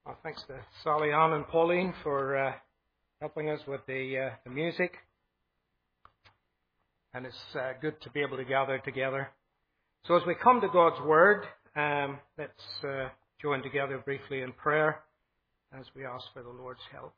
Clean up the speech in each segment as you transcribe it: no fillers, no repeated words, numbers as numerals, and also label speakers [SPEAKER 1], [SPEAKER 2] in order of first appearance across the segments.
[SPEAKER 1] Well, thanks to Sally Ann and Pauline for helping us with the music. And it's good to be able to gather together. So as we come to God's Word, let's join together briefly in prayer as we ask for the Lord's help.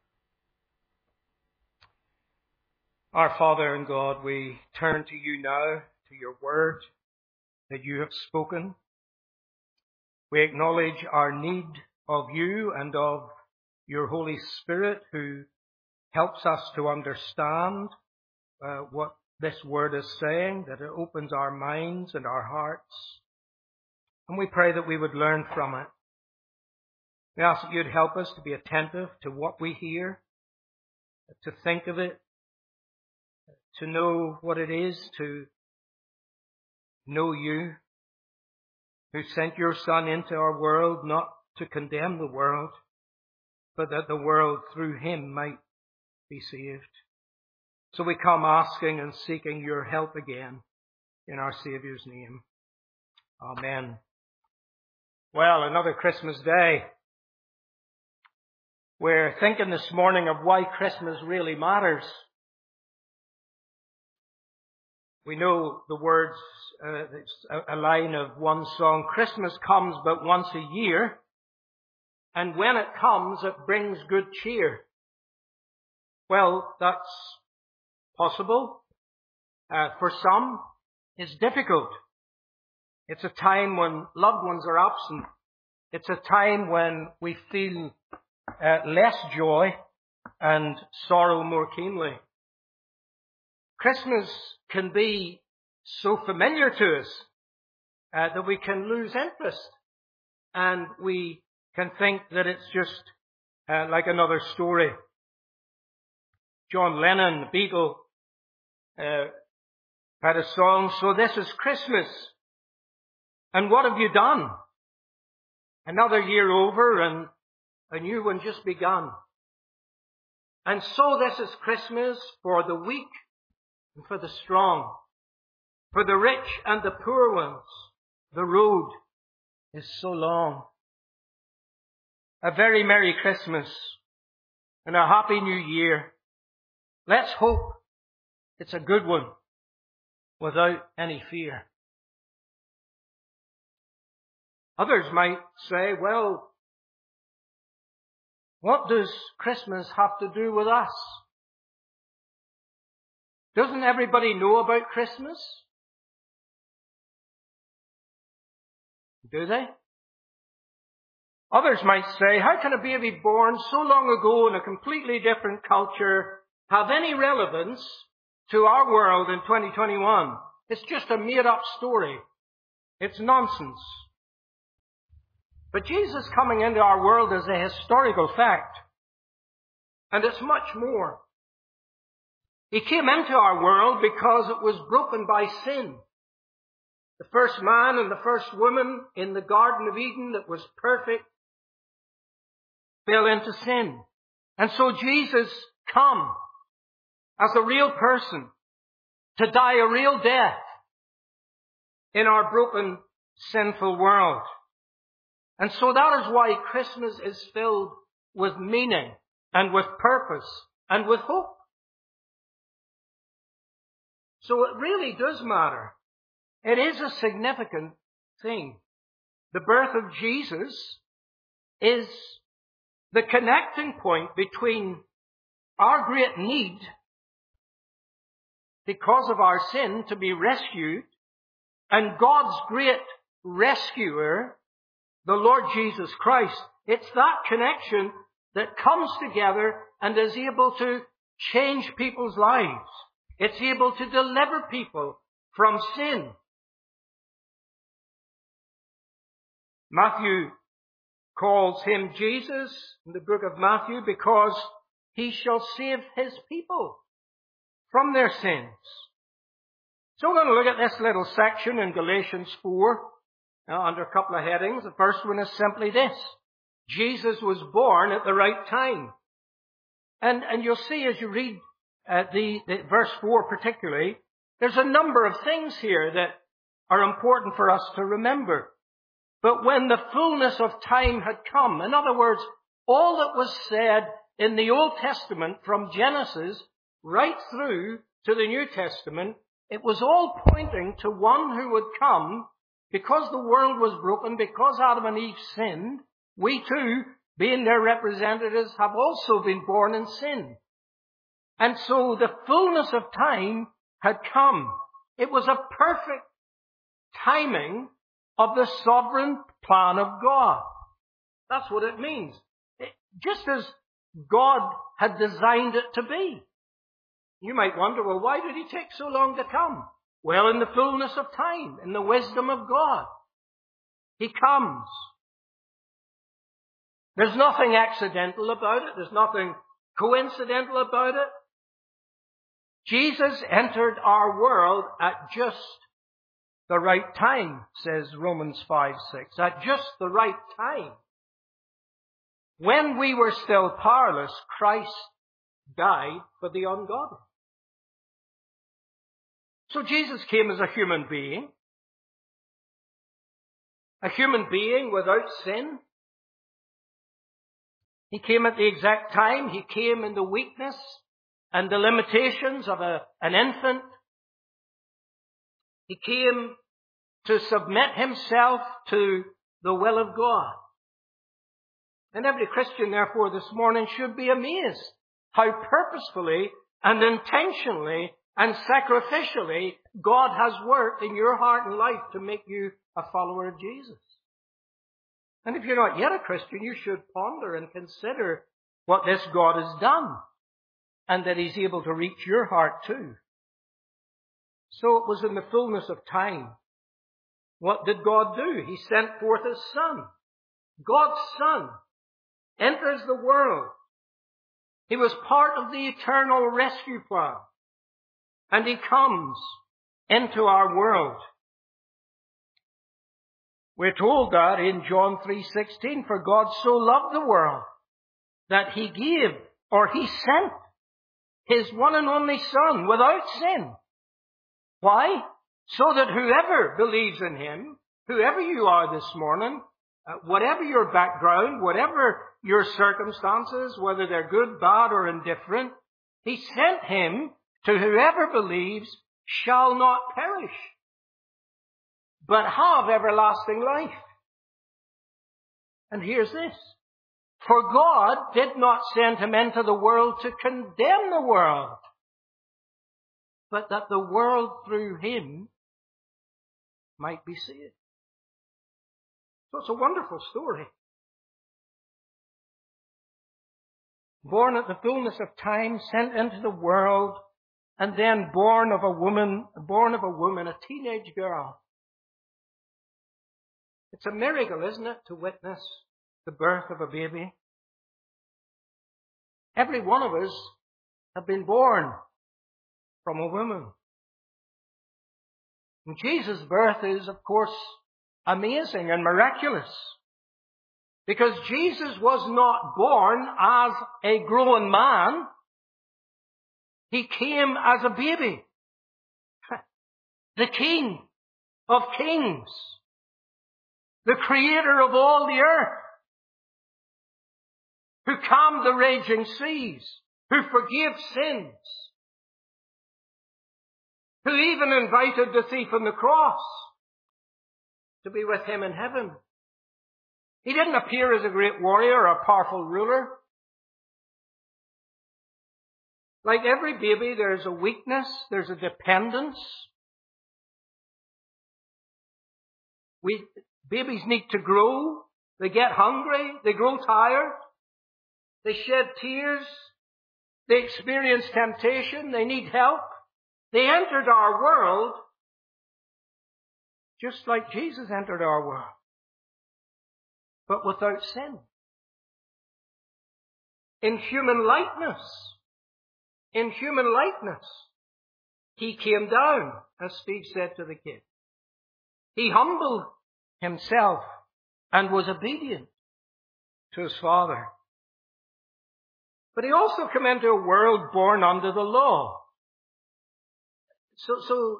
[SPEAKER 1] Our Father and God, we turn to you now, to your Word that you have spoken. We acknowledge our need of you and of your Holy Spirit, who helps us to understand what this Word is saying, that it opens our minds and our hearts. And we pray that we would learn from it. We ask that you'd help us to be attentive to what we hear, to think of it, to know what it is to know you, who sent your Son into our world not to condemn the world, but that the world through him might be saved. So we come asking and seeking your help again in our Saviour's name. Amen. Well, another Christmas day. We're thinking this morning of why Christmas really matters. We know the words, it's a line of one song, Christmas comes but once a year, and when it comes, it brings good cheer. Well, that's possible. For some, it's difficult. It's a time when loved ones are absent. It's a time when we feel less joy and sorrow more keenly. Christmas can be so familiar to us that we can lose interest, and we can think that it's just like another story. John Lennon, the Beatle, had a song, "So this is Christmas, and what have you done? Another year over and a new one just begun. And so this is Christmas for the weak and for the strong, for the rich and the poor ones. The road is so long." A very Merry Christmas and a Happy New Year. Let's hope it's a good one without any fear. Others might say, well, what does Christmas have to do with us? Doesn't everybody know about Christmas? Do they? Others might say, how can a baby born so long ago in a completely different culture have any relevance to our world in 2021? It's just a made-up story. It's nonsense. But Jesus coming into our world is a historical fact. And it's much more. He came into our world because it was broken by sin. The first man and the first woman in the Garden of Eden that was perfect fell into sin. And so Jesus come as a real person to die a real death in our broken, sinful world. And so that is why Christmas is filled with meaning and with purpose and with hope. So it really does matter. It is a significant thing. The birth of Jesus is the connecting point between our great need because of our sin to be rescued and God's great rescuer, the Lord Jesus Christ. It's that connection that comes together and is able to change people's lives. It's able to deliver people from sin. Matthew calls him Jesus in the book of Matthew because he shall save his people from their sins. So we're going to look at this little section in Galatians 4 under a couple of headings. The first one is simply this: Jesus was born at the right time. And you'll see as you read the verse 4 particularly, there's a number of things here that are important for us to remember. But when the fullness of time had come, in other words, All that was said in the Old Testament from Genesis right through to the New Testament, it was all pointing to one who would come because the world was broken, because Adam and Eve sinned. We too, being their representatives, have also been born in sin. And so the fullness of time had come. It was a perfect timing of the sovereign plan of God. That's what it means. Just as God had designed it to be. You might wonder, well, why did he take so long to come? Well, in the fullness of time, in the wisdom of God, he comes. There's nothing accidental about it. There's nothing coincidental about it. Jesus entered our world at just the right time, says Romans 5:6. At just the right time. When we were still powerless, Christ died for the ungodly. So Jesus came as a human being without sin. He came at the exact time. He came in the weakness and the limitations of an infant. He came to submit himself to the will of God. And every Christian, therefore, this morning should be amazed how purposefully and intentionally and sacrificially God has worked in your heart and life to make you a follower of Jesus. And if you're not yet a Christian, you should ponder and consider what this God has done and that he's able to reach your heart too. So it was in the fullness of time. What did God do? He sent forth his Son. God's Son enters the world. He was part of the eternal rescue plan. And he comes into our world. We're told that in John 3:16, for God so loved the world that he gave, or he sent, his one and only Son without sin. Why? So that whoever believes in him, whoever you are this morning, whatever your background, whatever your circumstances, whether they're good, bad, or indifferent, he sent him to whoever believes shall not perish, but have everlasting life. And here's this. For God did not send him into the world to condemn the world, but that the world through him might be saved. So it's a wonderful story. Born at the fullness of time, sent into the world, and then born of a woman, a teenage girl. It's a miracle, isn't it, to witness the birth of a baby? Every one of us have been born from a woman. And Jesus' birth is, of course, amazing and miraculous. Because Jesus was not born as a grown man. He came as a baby. The King of Kings. The Creator of all the earth. Who calmed the raging seas. Who forgave sins. Who even invited the thief on the cross to be with him in heaven. He didn't appear as a great warrior or a powerful ruler. Like every baby, there's a weakness, there's a dependence. Babies need to grow. They get hungry. They grow tired. They shed tears. They experience temptation. They need help. They entered our world just like Jesus entered our world, but without sin. In human likeness, he came down, as Steve said to the kid. He humbled himself and was obedient to his Father. But he also came into a world born under the law. So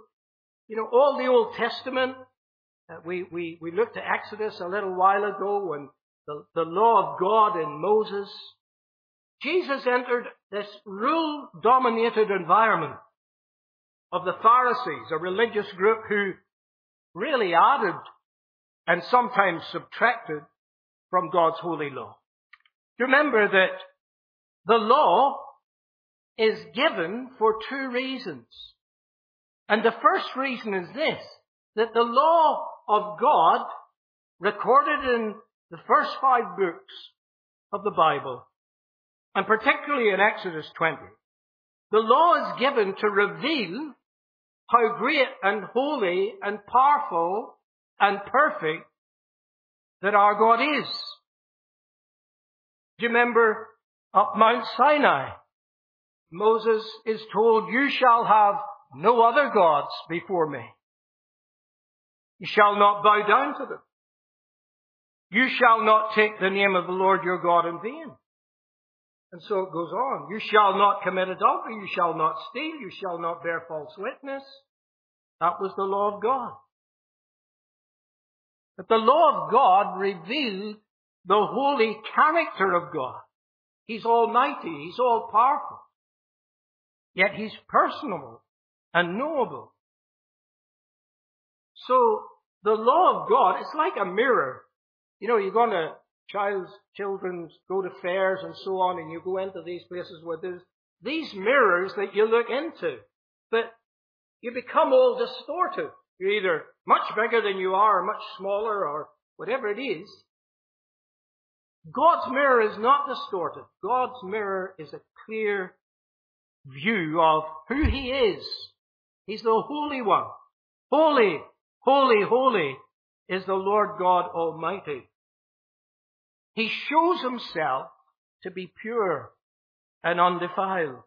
[SPEAKER 1] all the Old Testament, we looked at Exodus a little while ago, and the law of God in Moses, Jesus entered this rule-dominated environment of the Pharisees, a religious group who really added and sometimes subtracted from God's holy law. Remember that the law is given for two reasons. And the first reason is this, that the law of God, recorded in the first 5 books of the Bible, and particularly in Exodus 20, the law is given to reveal how great and holy and powerful and perfect that our God is. Do you remember up Mount Sinai, Moses is told, "You shall have no other gods before me. You shall not bow down to them. You shall not take the name of the Lord your God in vain." And so it goes on. "You shall not commit adultery. You shall not steal. You shall not bear false witness." That was the law of God. But the law of God revealed the holy character of God. He's almighty. He's all powerful. Yet He's personable and knowable. So the law of God is like a mirror. You know, you go to children go to fairs and so on, and you go into these places where there's these mirrors that you look into. But you become all distorted. You're either much bigger than you are, or much smaller, or whatever it is. God's mirror is not distorted. God's mirror is a clear view of who He is. He's the Holy One. Holy, holy, holy is the Lord God Almighty. He shows Himself to be pure and undefiled.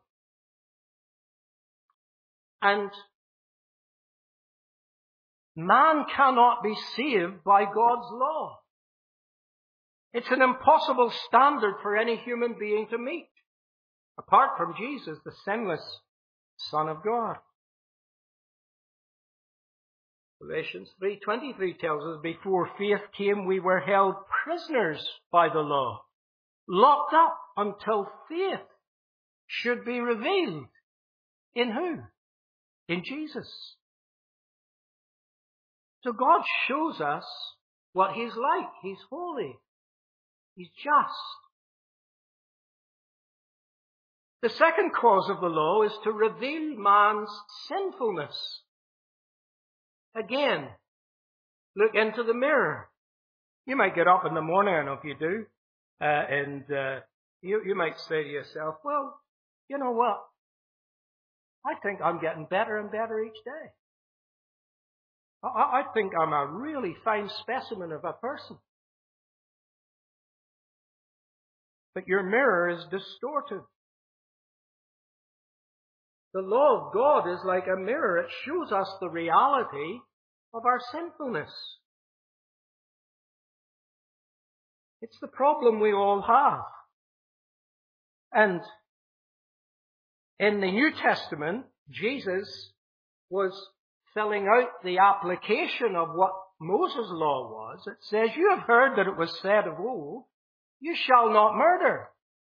[SPEAKER 1] And man cannot be saved by God's law. It's an impossible standard for any human being to meet, apart from Jesus, the sinless Son of God. Galatians 3:23 tells us, "Before faith came, we were held prisoners by the law, locked up until faith should be revealed." In who? In Jesus. So God shows us what He's like. He's holy. He's just. The second cause of the law is to reveal man's sinfulness. Again, look into the mirror. You might get up in the morning, I don't know if you do, and you might say to yourself, "Well, you know what? I think I'm getting better and better each day. I think I'm a really fine specimen of a person." But your mirror is distorted. The law of God is like a mirror. It shows us the reality of our sinfulness. It's the problem we all have. And in the New Testament, Jesus was filling out the application of what Moses' law was. It says, "You have heard that it was said of old, 'You shall not murder.'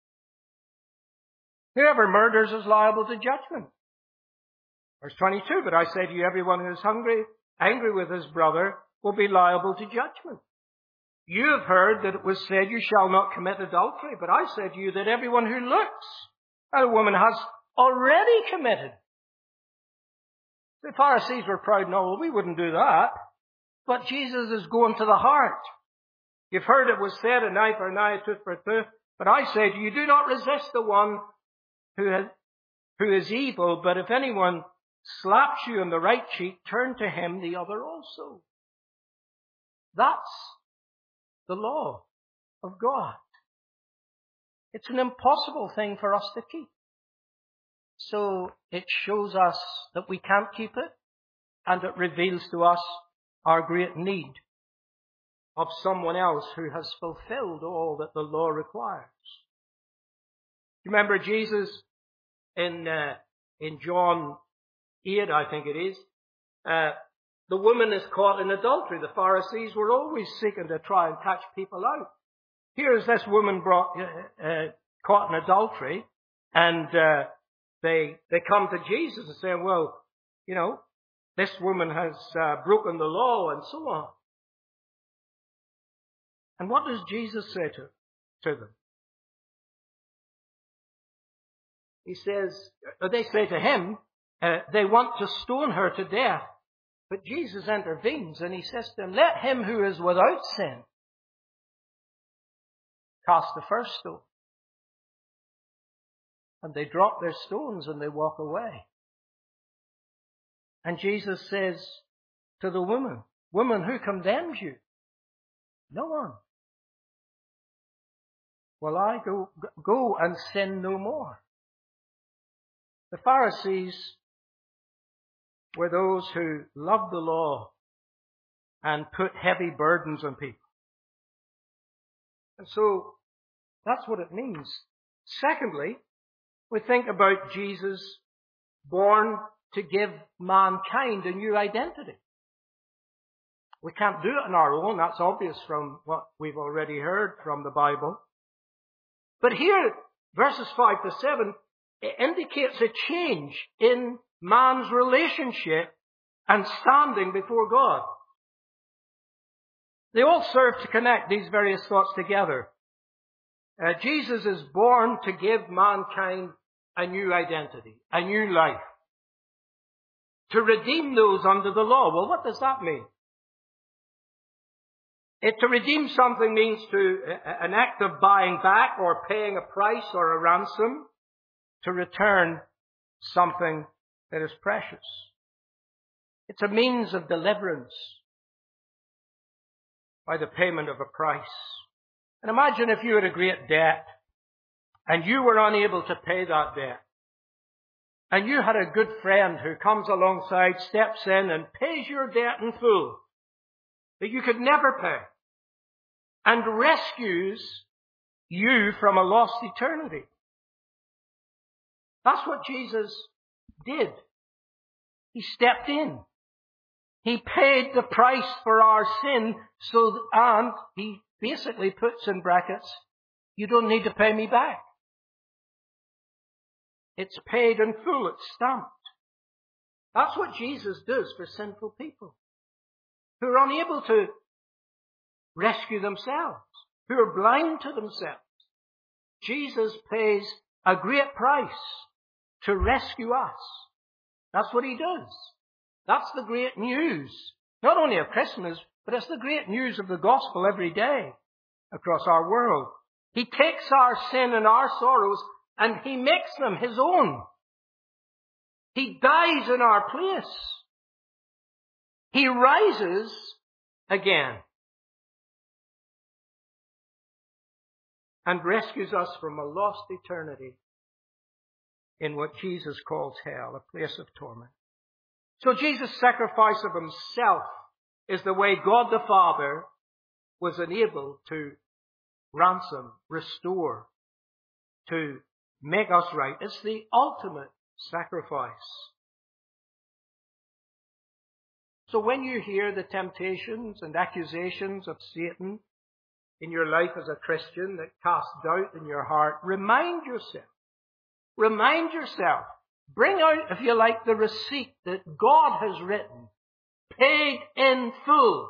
[SPEAKER 1] Whoever murders is liable to judgment." Verse 22, "But I say to you, everyone who is angry with his brother will be liable to judgment. You have heard that it was said, 'You shall not commit adultery.' But I say to you that everyone who looks at a woman has already committed." The Pharisees were proud. "No, well, we wouldn't do that." But Jesus is going to the heart. "You've heard it was said, 'An eye for an eye, a tooth for a tooth.' But I say to you, do not resist the one who is evil. But if anyone slaps you on the right cheek, turn to him the other also." That's the law of God. It's an impossible thing for us to keep. So it shows us that we can't keep it, and it reveals to us our great need of someone else who has fulfilled all that the law requires. You remember Jesus in John 8, I think it is. The woman is caught in adultery. The Pharisees were always seeking to try and catch people out. Here is this woman caught in adultery, and they come to Jesus and say, well, you know, this woman has broken the law and so on. And what does Jesus say to them? He says, they say to him, they want to stone her to death. But Jesus intervenes and he says to them, let him who is without sin cast the first stone. And they drop their stones and they walk away. And Jesus says to the woman, woman, who condemns you? No one. Well, I go and sin no more. The Pharisees were those who loved the law and put heavy burdens on people. And so that's what it means. Secondly, we think about Jesus born to give mankind a new identity. We can't do it on our own. That's obvious from what we've already heard from the Bible. But here, verses 5 to 7, it indicates a change in man's relationship and standing before God. They all serve to connect these various thoughts together. Jesus is born to give mankind a new identity, a new life. To redeem those under the law. Well, what does that mean? To redeem something means an act of buying back or paying a price or a ransom to return something that is precious. It's a means of deliverance by the payment of a price. And imagine if you had a great debt and you were unable to pay that debt. And you had a good friend who comes alongside, steps in and pays your debt in full that you could never pay and rescues you from a lost eternity. That's what Jesus did. He stepped in. He paid the price for our sin, and he basically puts in brackets, you don't need to pay me back. It's paid in full. It's stamped. That's what Jesus does for sinful people who are unable to rescue themselves, who are blind to themselves. Jesus pays a great price to rescue us. That's what he does. That's the great news, not only of Christmas, but it's the great news of the gospel every day across our world. He takes our sin and our sorrows and he makes them his own. He dies in our place. He rises again and rescues us from a lost eternity in what Jesus calls hell, a place of torment. So Jesus' sacrifice of himself is the way God the Father was enabled to ransom, restore, to make us right. It's the ultimate sacrifice. So when you hear the temptations and accusations of Satan in your life as a Christian that cast doubt in your heart, remind yourself, bring out, if you like, the receipt that God has written, paid in full.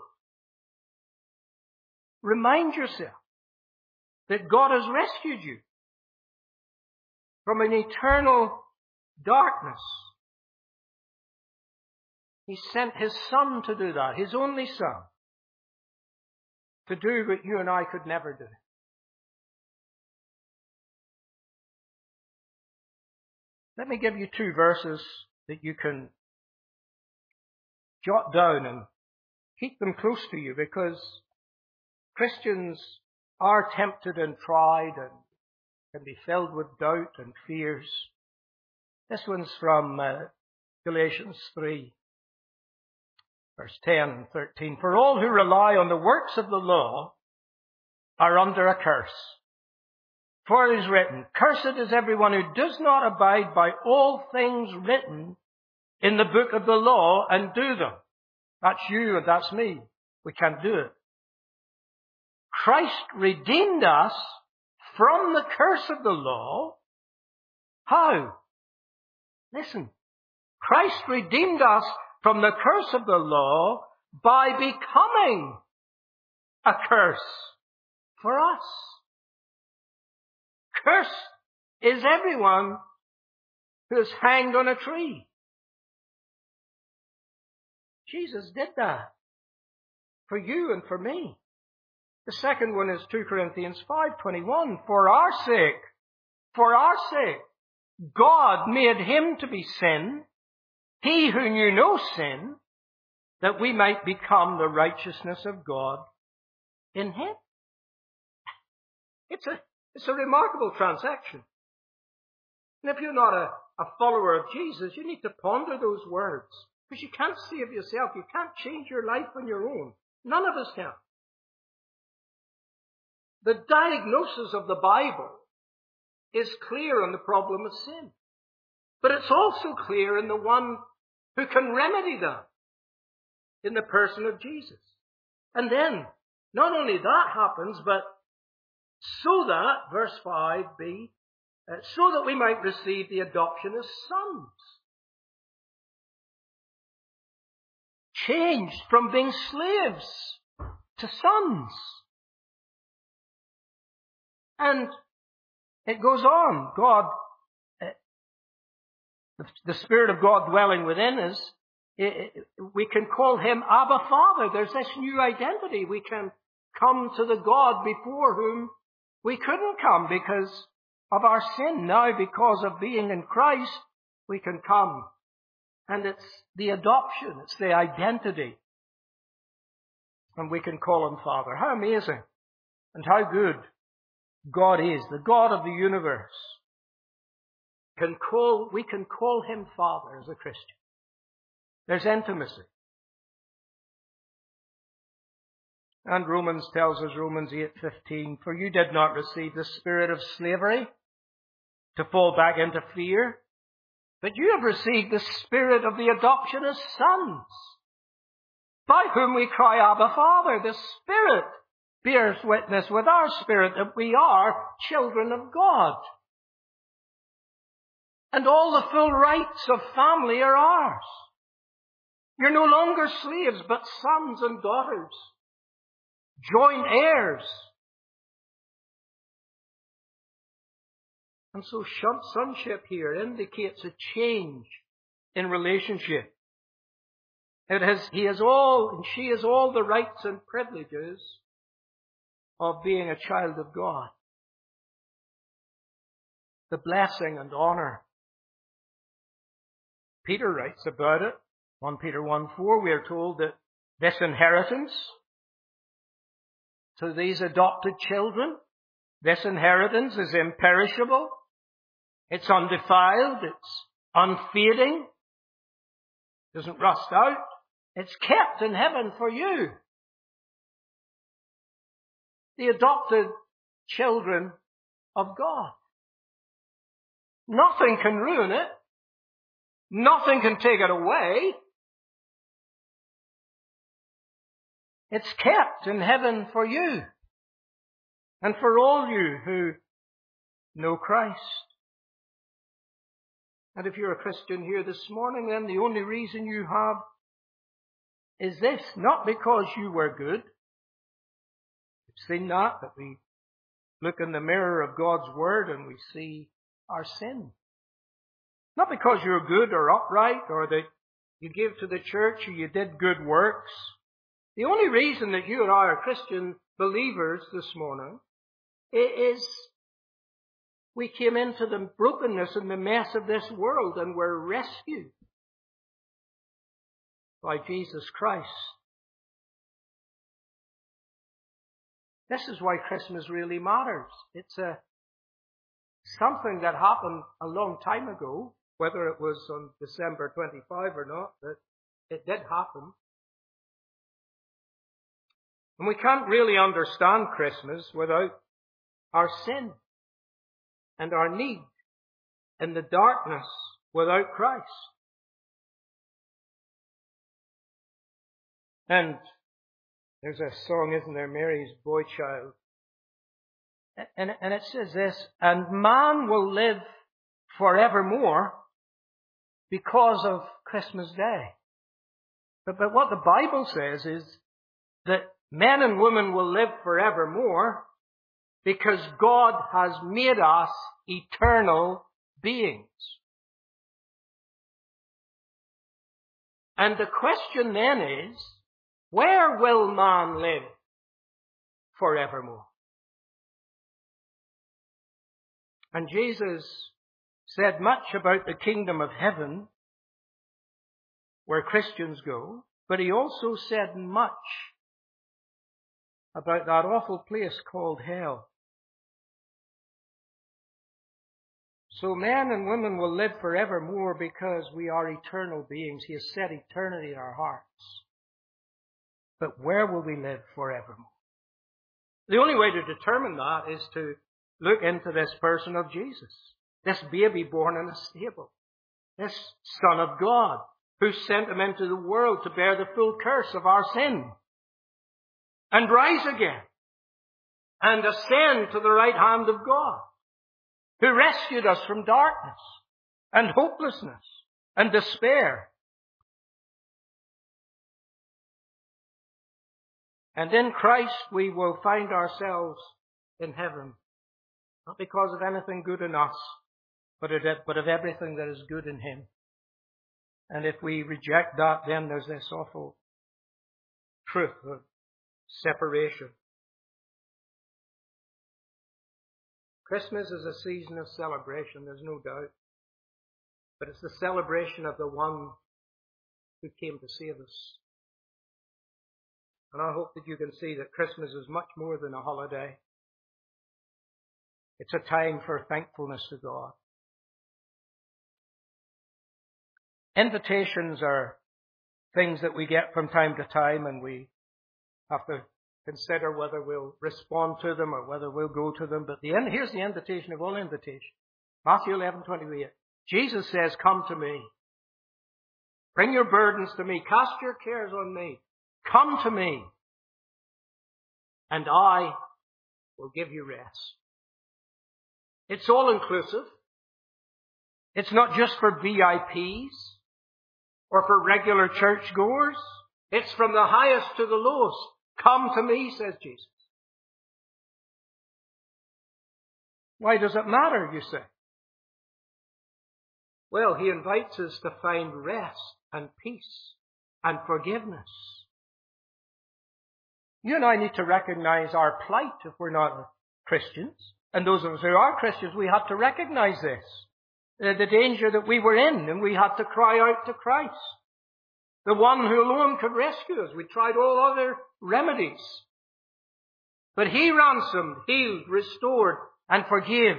[SPEAKER 1] Remind yourself that God has rescued you from an eternal darkness. He sent his Son to do that, his only Son, to do what you and I could never do. Let me give you two verses that you can jot down and keep them close to you, because Christians are tempted and tried and can be filled with doubt and fears. This one's from Galatians 3, verse 10 and 13. For all who rely on the works of the law are under a curse. For it is written, cursed is everyone who does not abide by all things written in the book of the law and do them. That's you and that's me. We can't do it. Christ redeemed us from the curse of the law. How? Listen. Christ redeemed us from the curse of the law by becoming a curse for us. Cursed is everyone who is hanged on a tree. Jesus did that for you and for me. The second one is 2 Corinthians 5:21. For our sake, God made him to be sin, he who knew no sin, that we might become the righteousness of God in him. It's a remarkable transaction. And if you're not a follower of Jesus, you need to ponder those words. Because you can't save yourself. You can't change your life on your own. None of us can. The diagnosis of the Bible is clear on the problem of sin. But it's also clear in the one who can remedy that, in the person of Jesus. And then, not only that happens, but so that, verse 5b, so that we might receive the adoption as sons. Changed from being slaves to sons. And it goes on. God, the Spirit of God dwelling within us, we can call him Abba Father. There's this new identity. We can come to the God before whom we couldn't come because of our sin. Now, because of being in Christ, we can come. And it's the adoption. It's the identity. And we can call him Father. How amazing and how good God is, the God of the universe. We can call him Father as a Christian. There's intimacy. And Romans tells us, Romans 8:15, for you did not receive the spirit of slavery to fall back into fear, but you have received the spirit of the adoption as sons, by whom we cry, Abba, Father. The Spirit bears witness with our spirit that we are children of God. And all the full rights of family are ours. You're no longer slaves, but sons and daughters, joint heirs. And so sonship here indicates a change in relationship. He has all, and she has all the rights and privileges of being a child of God. The blessing and honor. Peter writes about it. 1 Peter 1:4, we are told that this inheritance to these adopted children, this inheritance is imperishable, it's undefiled, it's unfading, doesn't rust out, it's kept in heaven for you. The adopted children of God. Nothing can ruin it. Nothing can take it away. It's kept in heaven for you and for all you who know Christ. And if you're a Christian here this morning, then the only reason you have is this, not because you were good. We've seen that we look in the mirror of God's Word and we see our sin. Not because you're good or upright or that you give to the church or you did good works. The only reason that you and I are Christian believers this morning is we came into the brokenness and the mess of this world and were rescued by Jesus Christ. This is why Christmas really matters. It's something that happened a long time ago, whether it was on December 25 or not, but it did happen. And we can't really understand Christmas without our sin and our need and the darkness without Christ. And There's a song, isn't there, Mary's Boy Child. And it says this, and man will live forevermore because of Christmas Day. But what the Bible says is that men and women will live forevermore because God has made us eternal beings. And the question then is, where will man live forevermore? And Jesus said much about the kingdom of heaven, where Christians go, but he also said much about that awful place called hell. So men and women will live forevermore because we are eternal beings. He has set eternity in our hearts. But where will we live forevermore? The only way to determine that is to look into this person of Jesus, this baby born in a stable, this Son of God, who sent him into the world to bear the full curse of our sin and rise again and ascend to the right hand of God, who rescued us from darkness and hopelessness and despair. And in Christ we will find ourselves in heaven, not because of anything good in us, but of everything that is good in Him. And if we reject that, then there's this awful truth of separation. Christmas is a season of celebration, there's no doubt. But it's the celebration of the one who came to save us. And I hope that you can see that Christmas is much more than a holiday. It's a time for thankfulness to God. Invitations are things that we get from time to time, and we have to consider whether we'll respond to them or whether we'll go to them. But here's the invitation of all invitations. Matthew 11:28. Jesus says, come to me. Bring your burdens to me. Cast your cares on me. Come to me, and I will give you rest. It's all inclusive. It's not just for VIPs or for regular churchgoers. It's from the highest to the lowest. Come to me, says Jesus. Why does it matter, you say? Well, He invites us to find rest and peace and forgiveness. You and I need to recognize our plight if we're not Christians. And those of us who are Christians, we have to recognize this. The danger that we were in, and we had to cry out to Christ. The one who alone could rescue us. We tried all other remedies. But He ransomed, healed, restored, and forgave.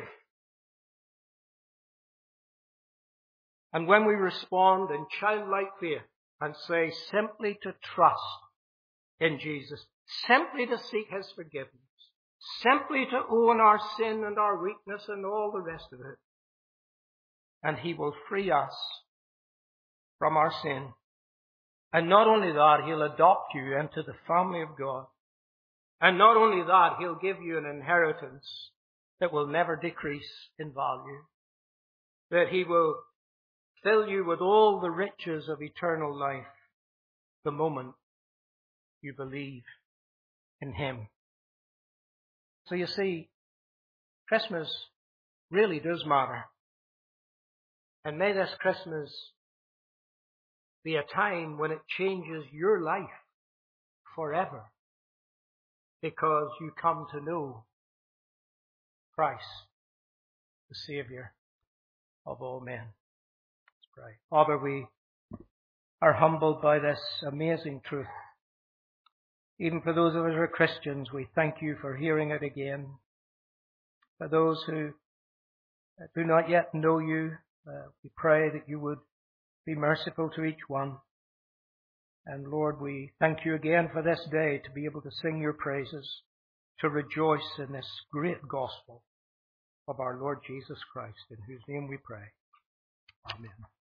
[SPEAKER 1] And when we respond in childlike faith and say simply to trust in Jesus, simply to seek His forgiveness, simply to own our sin and our weakness and all the rest of it, and He will free us from our sin. And not only that, He'll adopt you into the family of God. And not only that, He'll give you an inheritance that will never decrease in value. That He will fill you with all the riches of eternal life the moment you believe in Him. So you see, Christmas really does matter. And may this Christmas be a time when it changes your life forever, because you come to know Christ, the Savior of all men. Let's pray. Father, we are humbled by this amazing truth. Even for those of us who are Christians, we thank You for hearing it again. For those who do not yet know You, we pray that You would be merciful to each one. And Lord, we thank You again for this day to be able to sing Your praises, to rejoice in this great gospel of our Lord Jesus Christ, in whose name we pray. Amen.